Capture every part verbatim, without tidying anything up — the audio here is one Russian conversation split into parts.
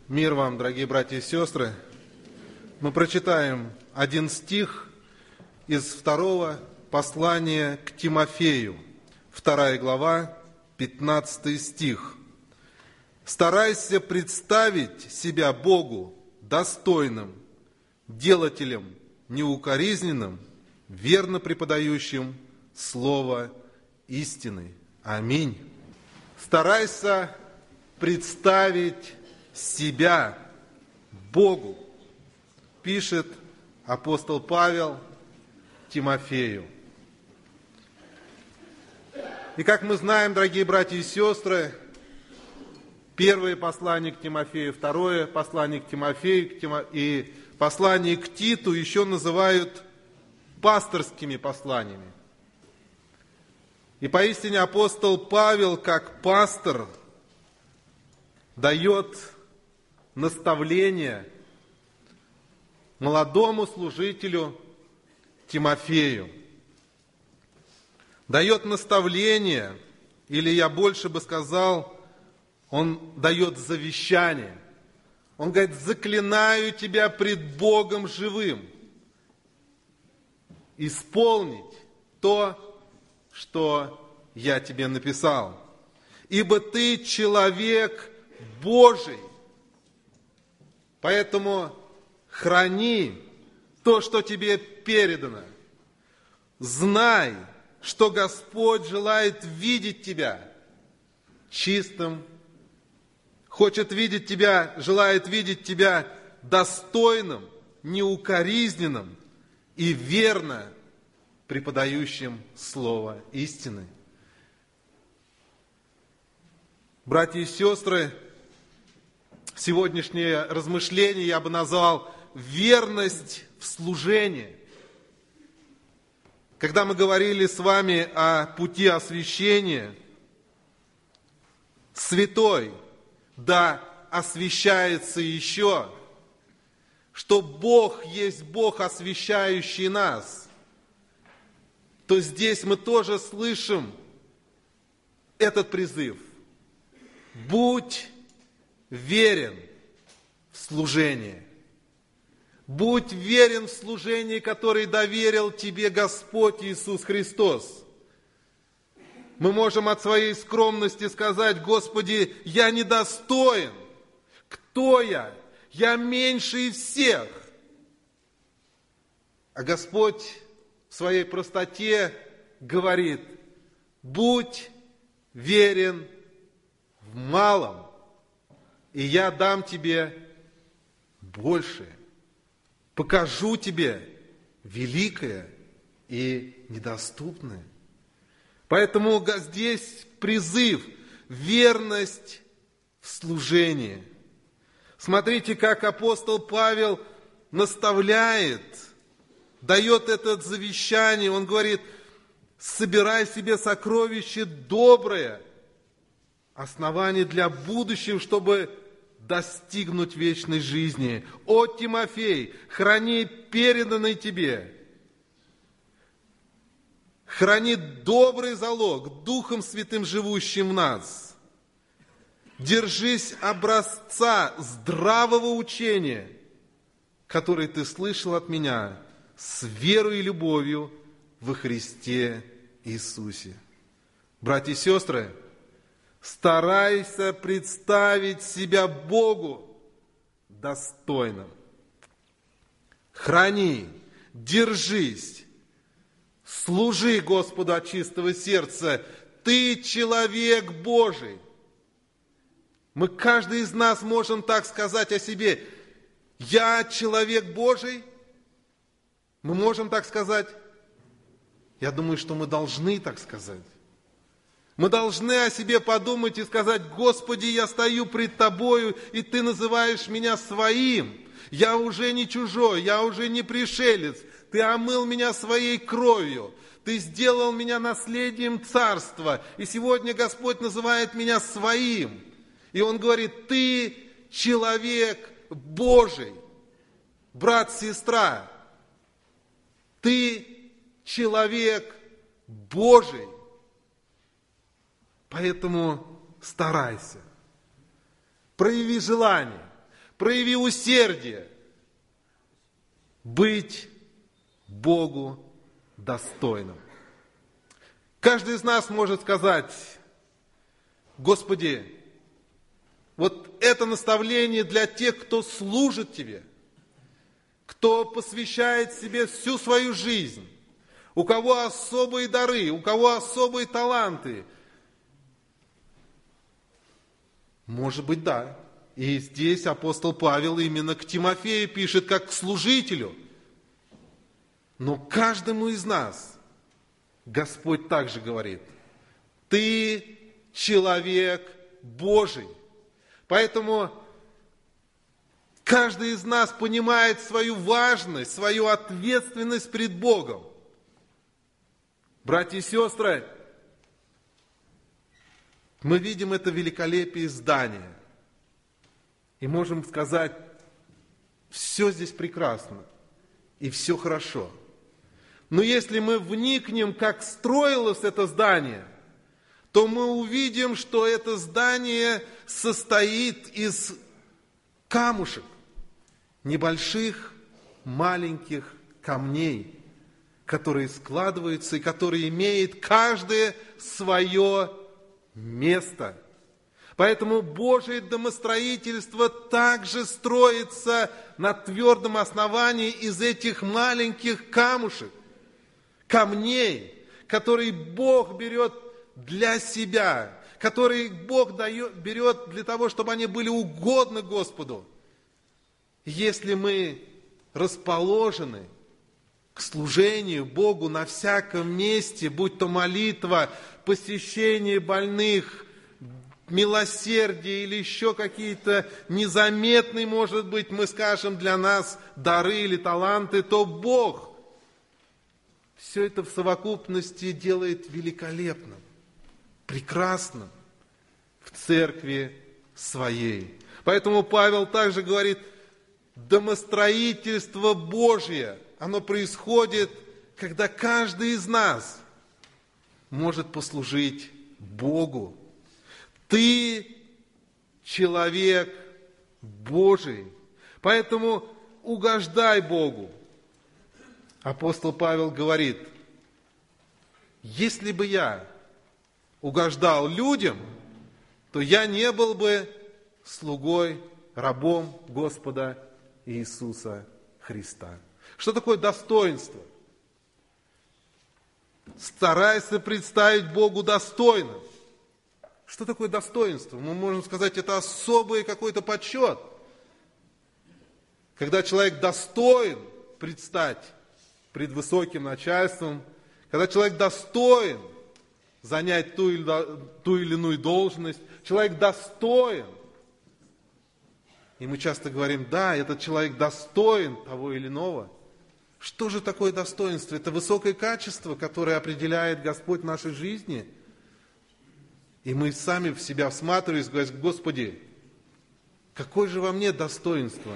Мир вам, дорогие братья и сестры. Мы прочитаем один стих из второго послания к Тимофею. Вторая глава, пятнадцатый стих. «Старайся представить себя Богу достойным, делателем неукоризненным, верно преподающим слово истины». Аминь. Старайся представить себя Богу, пишет апостол Павел Тимофею. И как мы знаем, дорогие братья и сестры, первое послание к Тимофею, второе послание к Тимофею к Тимо... и послание к Титу еще называют пасторскими посланиями. И поистине апостол Павел, как пастор, дает наставление молодому служителю Тимофею. Дает наставление, или я больше бы сказал, он дает завещание. Он говорит: заклинаю тебя пред Богом живым исполнить то, что я тебе написал. Ибо ты человек Божий. Поэтому храни то, что тебе передано. Знай, что Господь желает видеть тебя чистым, хочет видеть тебя, желает видеть тебя достойным, неукоризненным и верно преподающим слово истины. Братья и сестры, сегодняшнее размышление я бы назвал верность в служении. Когда мы говорили с вами о пути освящения, святой, да освящается еще, что Бог есть Бог, освящающий нас, то здесь мы тоже слышим этот призыв. Будь верен в служении. Будь верен в служении, которое доверил тебе Господь Иисус Христос. Мы можем от своей скромности сказать: Господи, я недостоин. Кто я? Я меньше из всех. А Господь в своей простоте говорит: будь верен в малом, и я дам тебе большее. Покажу тебе великое и недоступное. Поэтому здесь призыв, верность в служении. Смотрите, как апостол Павел наставляет, дает это завещание. Он говорит: собирай себе сокровище доброе, основание для будущего, чтобы достигнуть вечной жизни. О, Тимофей, храни переданный тебе. Храни добрый залог, Духом Святым живущим в нас. Держись образца здравого учения, который ты слышал от меня, с верой и любовью во Христе Иисусе. Братья и сестры, старайся представить себя Богу достойным. Храни, держись, служи Господу от чистого сердца. Ты человек Божий. Мы, каждый из нас, можем так сказать о себе: я человек Божий. Мы можем так сказать? Я думаю, что мы должны так сказать. Мы должны о себе подумать и сказать: Господи, я стою пред Тобою, и Ты называешь меня своим. Я уже не чужой, я уже не пришелец. Ты омыл меня своей кровью. Ты сделал меня наследием царства. И сегодня Господь называет меня своим. И Он говорит: ты человек Божий. Брат, сестра, ты человек Божий. Поэтому старайся, прояви желание, прояви усердие быть Богу достойным. Каждый из нас может сказать: Господи, вот это наставление для тех, кто служит Тебе, кто посвящает себе всю свою жизнь, у кого особые дары, у кого особые таланты. Может быть, да. И здесь апостол Павел именно к Тимофею пишет, как к служителю. Но каждому из нас Господь также говорит: ты человек Божий. Поэтому каждый из нас понимает свою важность, свою ответственность пред Богом. Братья и сестры, мы видим это великолепие здания. И можем сказать: все здесь прекрасно и все хорошо. Но если мы вникнем, как строилось это здание, то мы увидим, что это здание состоит из камушек, небольших маленьких камней, которые складываются и которые имеют каждое свое место. Поэтому Божие домостроительство также строится на твердом основании из этих маленьких камушек, камней, которые Бог берет для себя, которые Бог дает, берет для того, чтобы они были угодны Господу. Если мы расположены к служению Богу на всяком месте, будь то молитва, посещение больных, милосердие или еще какие-то незаметные, может быть, мы скажем, для нас дары или таланты, то Бог все это в совокупности делает великолепным, прекрасным в церкви своей. Поэтому Павел также говорит: домостроительство Божье, оно происходит, когда каждый из нас может послужить Богу. Ты человек Божий, поэтому угождай Богу. Апостол Павел говорит: если бы я угождал людям, то я не был бы слугой, рабом Господа Иисуса Христа. Что такое достоинство? Старайся представить Богу достойным. Что такое достоинство? Мы можем сказать, это особый какой-то почет. Когда человек достоин предстать пред высоким начальством, когда человек достоин занять ту или, ту или иную должность, человек достоин. И мы часто говорим: да, этот человек достоин того или иного. Что же такое достоинство? Это высокое качество, которое определяет Господь в нашей жизни. И мы сами в себя всматриваемся и говорим: Господи, какое же во мне достоинство?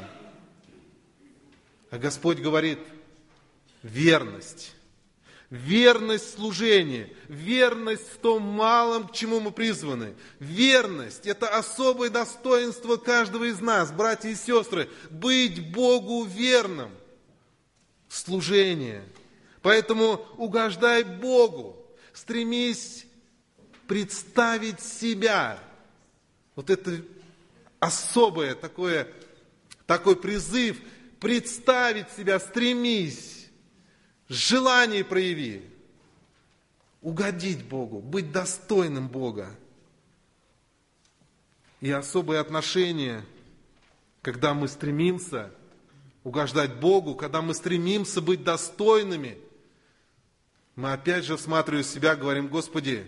А Господь говорит: верность. Верность в служении, верность в том малом, к чему мы призваны. Верность – это особое достоинство каждого из нас, братья и сестры, быть Богу верным в служении. Поэтому угождай Богу, стремись представить себя. Вот это особое такое, такой призыв, представить себя, стремись. Желание прояви, угодить Богу, быть достойным Бога. И особое отношение, когда мы стремимся угождать Богу, когда мы стремимся быть достойными, мы опять же, всматривая себя, говорим: Господи,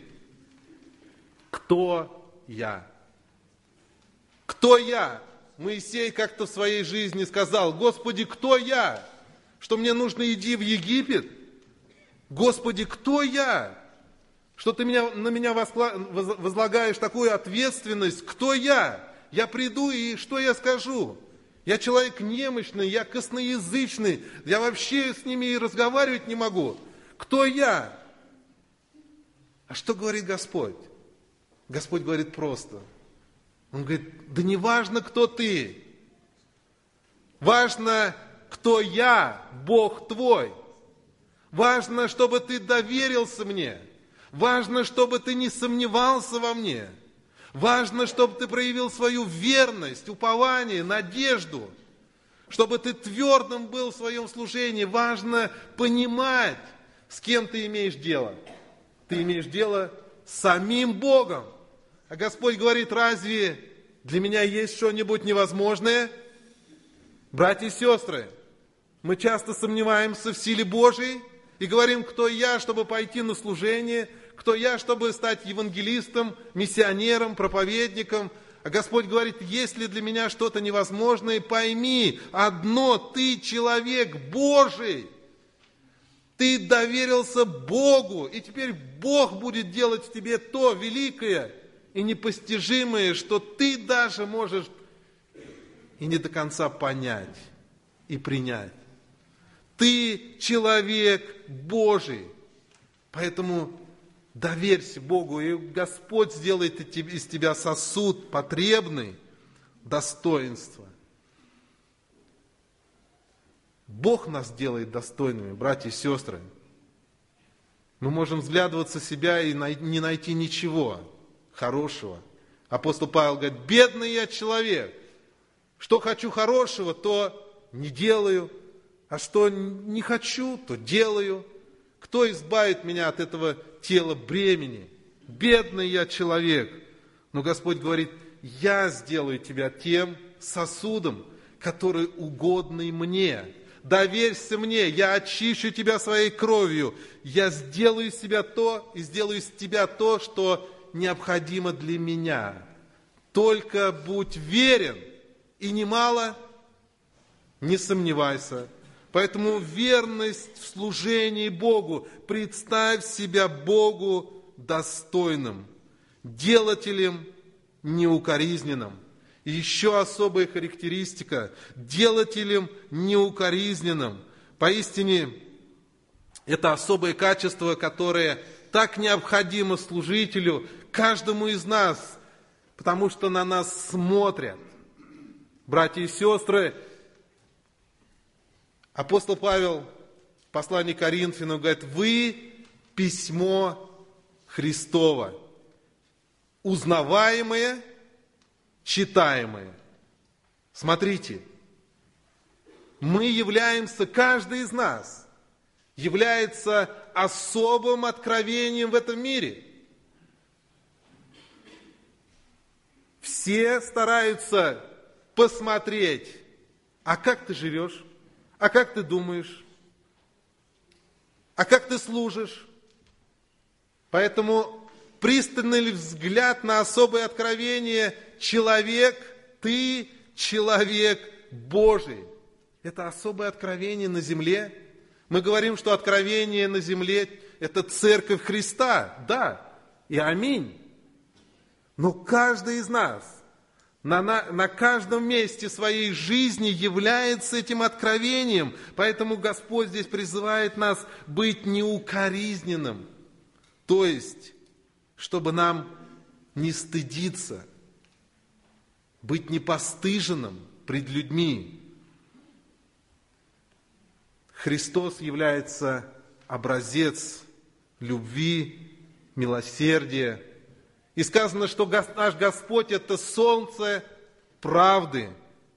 кто я? Кто я? Моисей как-то в своей жизни сказал: Господи, кто я? Что мне нужно идти в Египет? Господи, кто я? Что ты меня, на меня возлагаешь такую ответственность? Кто я? Я приду, и что я скажу? Я человек немощный, я косноязычный, я вообще с ними и разговаривать не могу. Кто я? А что говорит Господь? Господь говорит просто. Он говорит: да не важно, кто ты. Важно, кто я, Бог твой. Важно, чтобы ты доверился мне. Важно, чтобы ты не сомневался во мне. Важно, чтобы ты проявил свою верность, упование, надежду. Чтобы ты твердым был в своем служении. Важно понимать, с кем ты имеешь дело. Ты имеешь дело с самим Богом. А Господь говорит, разве для меня есть что-нибудь невозможное? Братья и сестры, мы часто сомневаемся в силе Божией и говорим, кто я, чтобы пойти на служение, кто я, чтобы стать евангелистом, миссионером, проповедником. А Господь говорит, есть ли для меня что-то невозможное, пойми, одно, ты человек Божий. Ты доверился Богу, и теперь Бог будет делать в тебе то великое и непостижимое, что ты даже можешь и не до конца понять и принять. Ты человек Божий, поэтому доверься Богу, и Господь сделает из тебя сосуд потребный, достоинства. Бог нас делает достойными, братья и сестры. Мы можем взглядываться себя и не найти ничего хорошего. Апостол Павел говорит, бедный я человек. Что хочу хорошего, то не делаю, а что не хочу, то делаю. Кто избавит меня от этого тела бремени? Бедный я человек. Но Господь говорит, я сделаю тебя тем сосудом, который угодный мне. Доверься мне, я очищу тебя своей кровью. Я сделаю из себя то, и сделаю из тебя то, что необходимо для меня. Только будь верен, и немало не сомневайся. Поэтому верность в служении Богу, представь себя Богу достойным, делателем неукоризненным. И еще особая характеристика – делателем неукоризненным. Поистине, это особое качество, которое так необходимо служителю, каждому из нас, потому что на нас смотрят. Братья и сестры, апостол Павел в послании к Коринфянам говорит, вы письмо Христово, узнаваемое, читаемое. Смотрите, мы являемся, каждый из нас является особым откровением в этом мире. Все стараются посмотреть, а как ты живешь, а как ты думаешь, а как ты служишь. Поэтому пристальный взгляд на особое откровение – человек, ты человек Божий. Это особое откровение на земле. Мы говорим, что откровение на земле – это церковь Христа. Да, и аминь. Но каждый из нас на, на, на каждом месте своей жизни является этим откровением. Поэтому Господь здесь призывает нас быть неукоризненным. То есть, чтобы нам не стыдиться, быть непостыженным пред людьми. Христос является образец любви, милосердия. И сказано, что наш Господь – это солнце правды.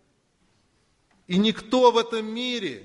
И никто в этом мире,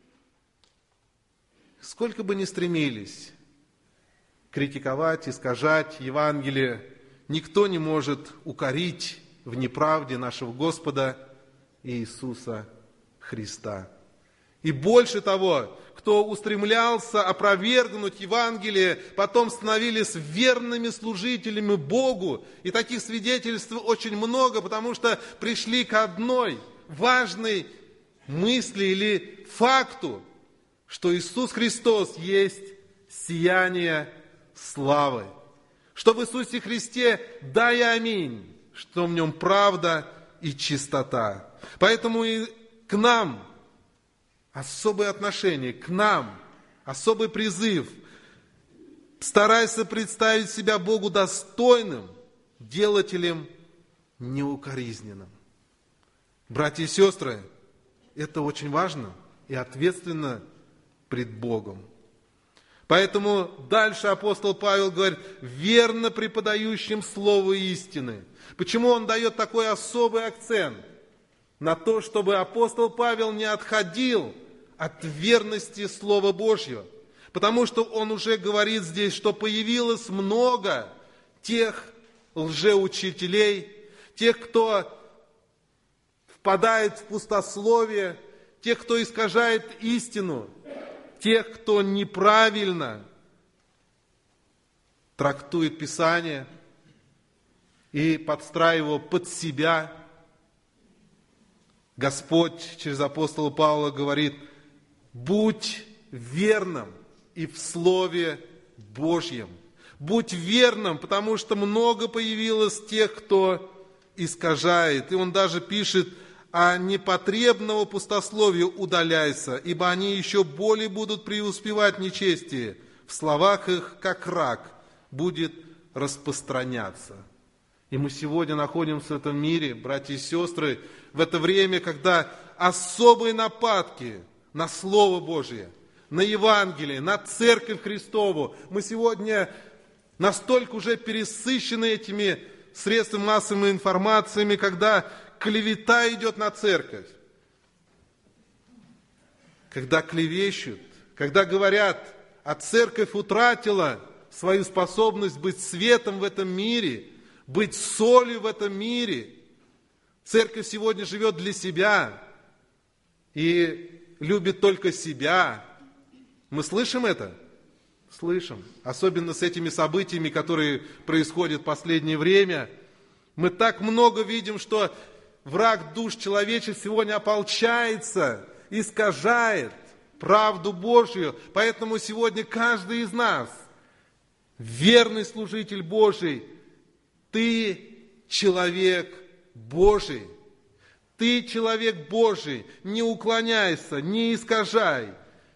сколько бы ни стремились критиковать, искажать Евангелие, никто не может укорить в неправде нашего Господа Иисуса Христа. И больше того, кто устремлялся опровергнуть Евангелие, потом становились верными служителями Богу. И таких свидетельств очень много, потому что пришли к одной важной мысли или факту, что Иисус Христос есть сияние славы. Что в Иисусе Христе да и аминь, что в Нем правда и чистота. Поэтому и к нам особое отношение, к нам особый призыв. Старайся представить себя Богу достойным, делателем неукоризненным. Братья и сестры, это очень важно и ответственно пред Богом. Поэтому дальше апостол Павел говорит, верно преподающим слово истины. Почему он дает такой особый акцент? На то, чтобы апостол Павел не отходил от верности Слова Божьего. Потому что он уже говорит здесь, что появилось много тех лжеучителей, тех, кто впадает в пустословие, тех, кто искажает истину, тех, кто неправильно трактует Писание и подстраивая его под себя. Господь через апостола Павла говорит, будь верным и в Слове Божьем. Будь верным, потому что много появилось тех, кто искажает. И он даже пишет, а непотребного пустословия удаляйся, ибо они еще более будут преуспевать в нечестии. В словах их, как рак, будет распространяться. И мы сегодня находимся в этом мире, братья и сестры, в это время, когда особые нападки на Слово Божие, на Евангелие, на Церковь Христову. Мы сегодня настолько уже пересыщены этими средствами массовой информации, когда клевета идет на Церковь, когда клевещут, когда говорят, а Церковь утратила свою способность быть светом в этом мире, быть солью в этом мире. Церковь сегодня живет для себя и любит только себя. Мы слышим это? Слышим. Особенно с этими событиями, которые происходят в последнее время. Мы так много видим, что враг душ человеческих сегодня ополчается, искажает правду Божью. Поэтому сегодня каждый из нас, верный служитель Божий, ты человек Божий. Ты человек Божий. Не уклоняйся, не искажай.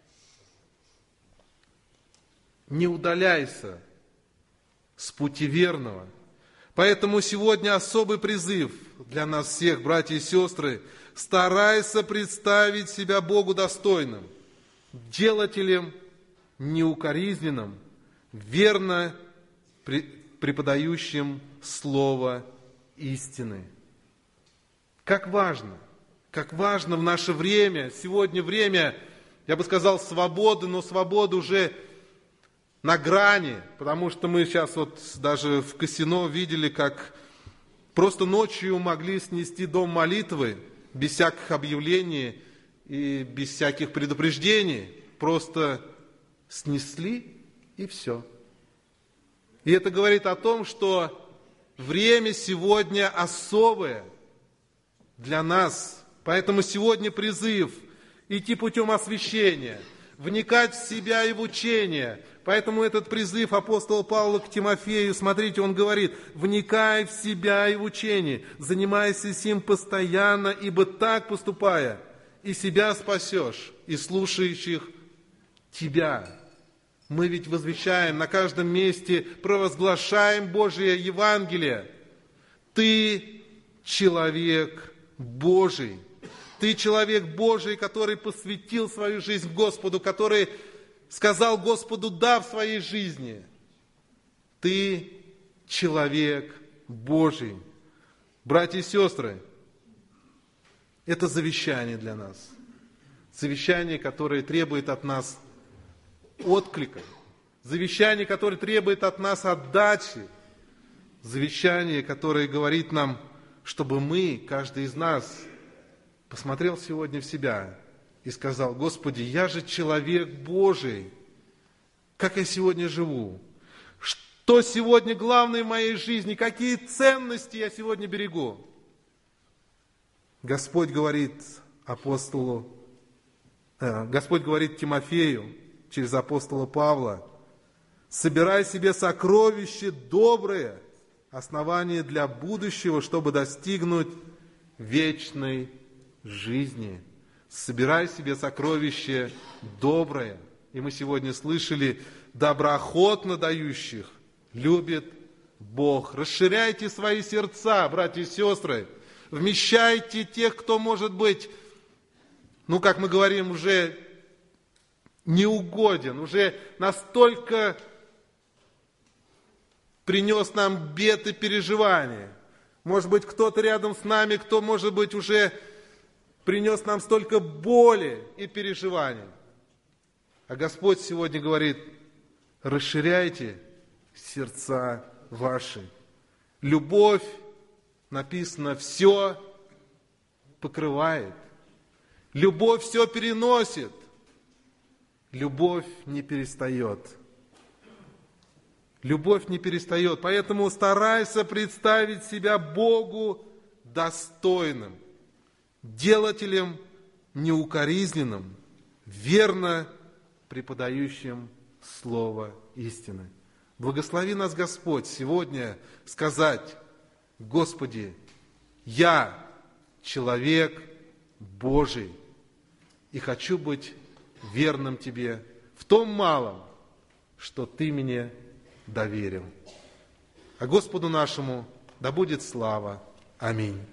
Не удаляйся с пути верного. Поэтому сегодня особый призыв для нас всех, братья и сестры. Старайся представить себя Богу достойным, делателем неукоризненным, верно преподающим Слово истины. Как важно, как важно в наше время, сегодня время, я бы сказал, свободы, но свобода уже на грани, потому что мы сейчас вот даже в Косино видели, как просто ночью могли снести дом молитвы без всяких объявлений и без всяких предупреждений. Просто снесли и все. И это говорит о том, что время сегодня особое для нас. Поэтому сегодня призыв идти путем освящения, вникать в себя и в учение. Поэтому этот призыв апостола Павла к Тимофею, смотрите, он говорит, вникай в себя и в учение, занимайся сим постоянно, ибо так поступая, и себя спасешь, и слушающих тебя. Мы ведь возвещаем на каждом месте, провозглашаем Божие Евангелие. Ты человек Божий. Ты человек Божий, который посвятил свою жизнь Господу, который сказал Господу «да» в своей жизни. Ты человек Божий. Братья и сестры, это завещание для нас. Завещание, которое требует от нас отклика. Завещание, которое требует от нас отдачи. Завещание, которое говорит нам, чтобы мы, каждый из нас, посмотрел сегодня в себя и сказал: Господи, я же человек Божий. Как я сегодня живу? Что сегодня главное в моей жизни? Какие ценности я сегодня берегу? Господь говорит апостолу, э, Господь говорит Тимофею через апостола Павла: собирай себе сокровища добрые, основания для будущего, чтобы достигнуть вечной жизни. Собирай себе сокровище доброе. И мы сегодня слышали: доброохотно дающих любит Бог. Расширяйте свои сердца, братья и сестры. Вмещайте тех, кто, может быть, ну, как мы говорим, уже неугоден, уже настолько принес нам бед и переживания. Может быть, кто-то рядом с нами, кто, может быть, уже принес нам столько боли и переживаний. А Господь сегодня говорит: расширяйте сердца ваши. Любовь, написано, все покрывает. Любовь все переносит. Любовь не перестает. Любовь не перестает. Поэтому старайся представить себя Богу достойным, делателем неукоризненным, верно преподающим Слово истины. Благослови нас, Господь, сегодня сказать: Господи, я человек Божий и хочу быть верным Тебе в том малом, что Ты мне доверил. А Господу нашему да будет слава. Аминь.